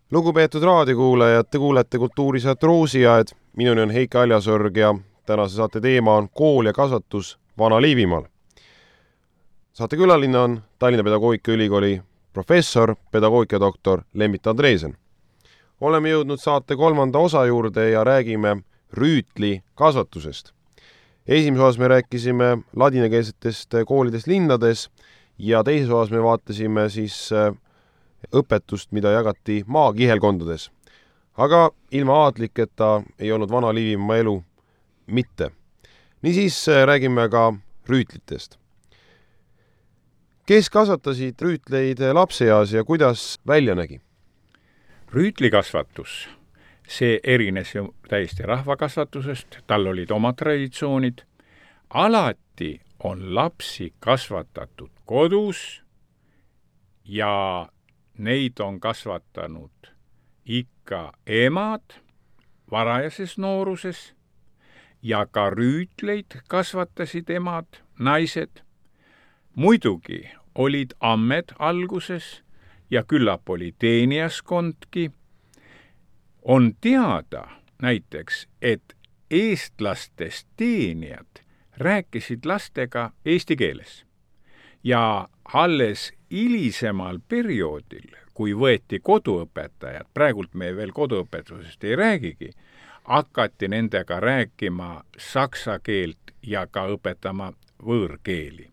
Lugupeetud raadiokuulajad, te kuulete kultuurisaat Roosiaed. Minuni on Heiki Aljasorg ja tänase saate teema on kool ja kasvatus Vana-Liivimaal. Saate külaline on Tallinna Pedagoogikaülikooli professor, pedagoogikadoktor Lembit Andreesen. Oleme jõudnud saate 3. osa juurde ja räägime rüütli kasvatusest. Esimeses osas me rääkisime ladinakeelsetest koolidest linnades ja teises osas me vaatasime siis õpetust, mida jagati maakihelkondades. Aga ilma aadliketa ei olnud Vana-Liivimaa elu mitte. Niisiis räägime ka rüütlitest. Kes kasvatasid rüütleid lapseeas ja kuidas välja nägi? Rüütlikasvatus, see erines ju täiesti rahvakasvatusest, tal olid oma traditsioonid. Alati on lapsi kasvatatud kodus ja neid on kasvatanud ikka emad varajases nooruses ja ka rüütleid kasvatasid emad, naised. Muidugi olid ammed alguses ja küllap oli teenijaskondki. On teada näiteks, et eestlastest teenijad rääkisid lastega eesti keeles ja alles hilisemal perioodil, kui võeti koduõpetajad, praegult me veel koduõpetusest ei räägigi, hakati nendega rääkima saksa keelt ja ka õpetama võõrkeeli.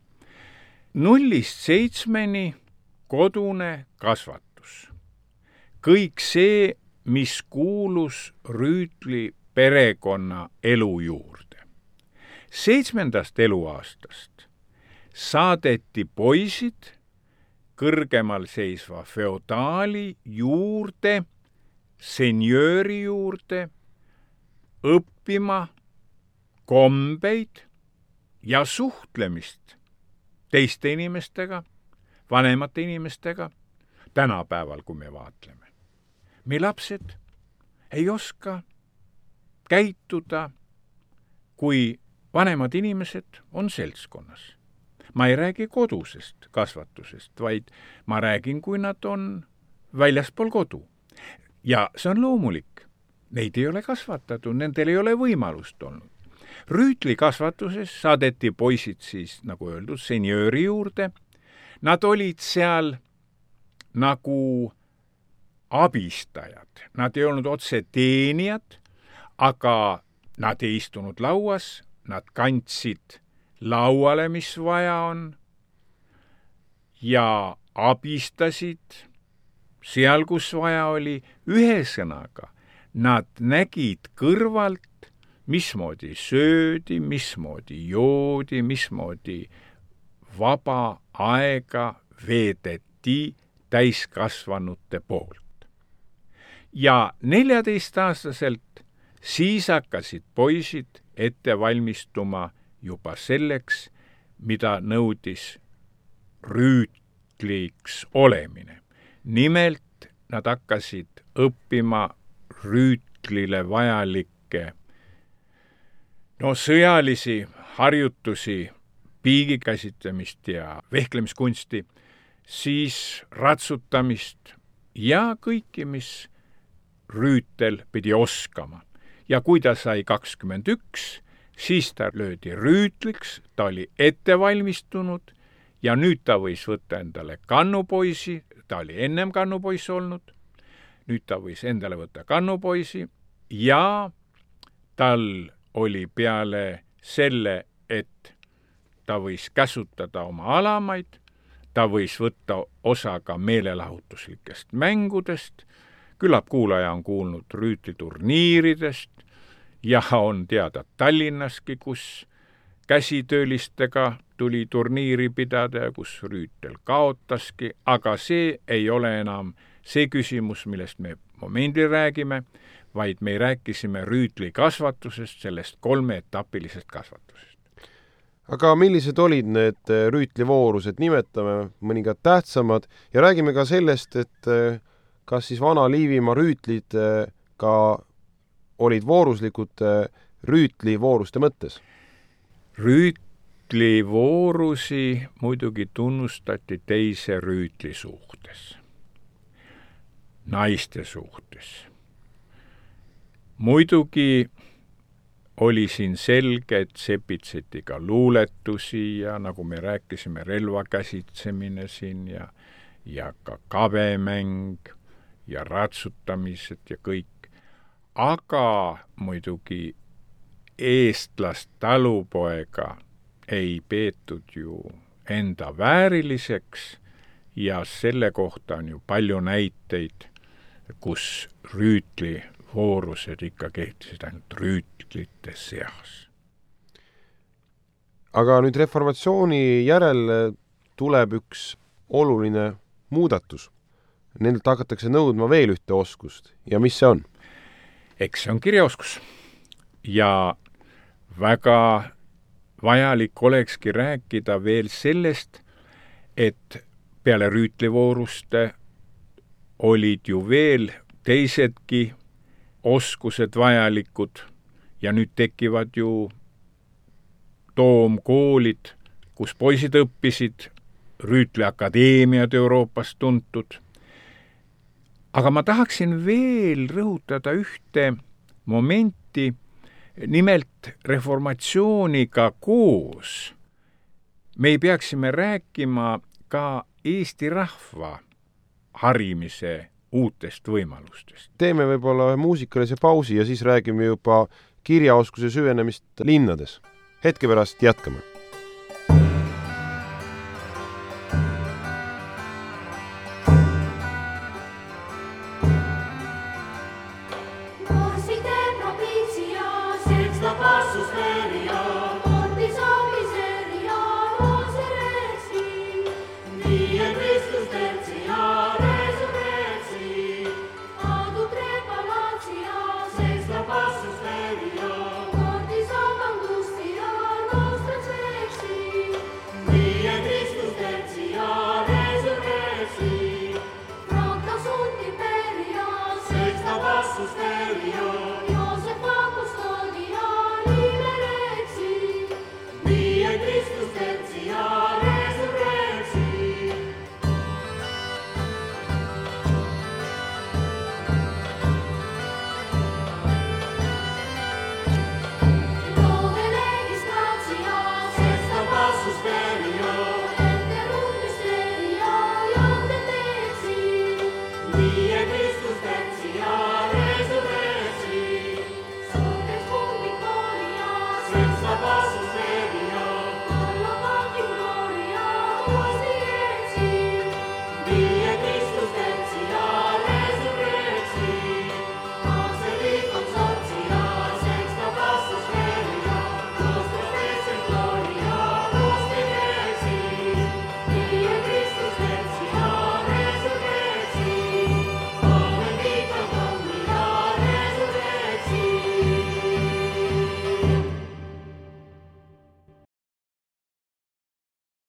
0–7 kodune kasvatus. Kõik see, mis kuulus rüütli perekonna elu juurde. 7. eluaastast saadeti poisid kõrgemal seisva feodaali juurde, senjööri juurde, õppima kombeid ja suhtlemist teiste inimestega, vanemate inimestega, tänapäeval, kui me vaatleme. Me lapsed ei oska käituda, kui vanemad inimesed on seltskonnas. Ma ei räägi kodusest kasvatusest, vaid ma räägin, kui nad on väljaspool kodu. Ja see on loomulik. Neid ei ole kasvatatud, nendel ei ole võimalust olnud. Rüütli kasvatuses saadeti poisid siis, nagu öeldud, senjööri juurde. Nad olid seal nagu abistajad. Nad ei olnud otse teenijad, aga nad ei istunud lauas, nad kandsid lauale, mis vaja on, ja abistasid seal, kus vaja oli. Ühesõnaga, nad nägid kõrvalt, mismoodi söödi, mismoodi joodi, mismoodi vaba aega veedeti täiskasvanute poolt. Ja 14-aastaselt siis hakkasid poisid ette valmistuma juba selleks, mida nõudis rüütliks olemine. Nimelt nad hakkasid õppima rüütlile vajalikke sõjalisi harjutusi, piigi käsitlemist ja vehklemiskunsti, siis ratsutamist ja kõiki, mis rüütel pidi oskama. Ja kui ta sai 21, siis ta löödi rüütliks, ta oli ette valmistunud ja nüüd ta võis võtta endale kannupoisi, ta oli ennem kannupoiss olnud, nüüd ta võis endale võtta kannupoisi ja tal oli peale selle, et ta võis käsutada oma alamaid, ta võis võtta osa ka meelelahutuslikest mängudest, küllap kuulaja on kuulnud rüütliturniiridest ja on teada Tallinnaski, kus käsitöölistega tuli turniiri pidada ja kus rüütel kaotaski, aga see ei ole enam see küsimus, millest me momendil räägime, vaid me rääkisime rüütli kasvatusest, sellest 3-etapilisest kasvatusest. Aga millised olid need rüütlivoorused? Nimetame mõningad tähtsamad ja räägime ka sellest, et kas siis Vana-Liivimaa rüütlid ka olid vooruslikud rüütlivooruste mõttes? Rüütlivoorusi muidugi tunnustati teise rüütli suhtes. naiste suhtes. Muidugi oli siin selge, et sepitseti ka luuletusi ja nagu me rääkisime, relvakäsitsemine siin ja ka kabemäng ja ratsutamised ja kõik. Aga muidugi eestlast talupoega ei peetud ju enda vääriliseks ja selle kohta on ju palju näiteid, kus rüütlivoorused ikka kehtisid ainult rüütlite seas. Aga nüüd reformatsiooni järel tuleb üks oluline muudatus. Nendelt hakatakse nõudma veel ühte oskust. Ja mis see on? Eks see on kirjaoskus. Ja väga vajalik olekski rääkida veel sellest, et peale rüütlivooruste olid ju veel teisedki oskused vajalikud ja nüüd tekivad ju toomkoolid, kus poisid õppisid, rüütliakadeemiad Euroopas tuntud. Aga ma tahaksin veel rõhutada ühte momenti, nimelt reformatsiooniga koos me ei peaksime rääkima ka Eesti rahva harimise uutest võimalustest. Teeme võib-olla muusikalise pausi ja siis räägime juba kirjaoskuse süvenemist linnades. Hetke pärast jätkame.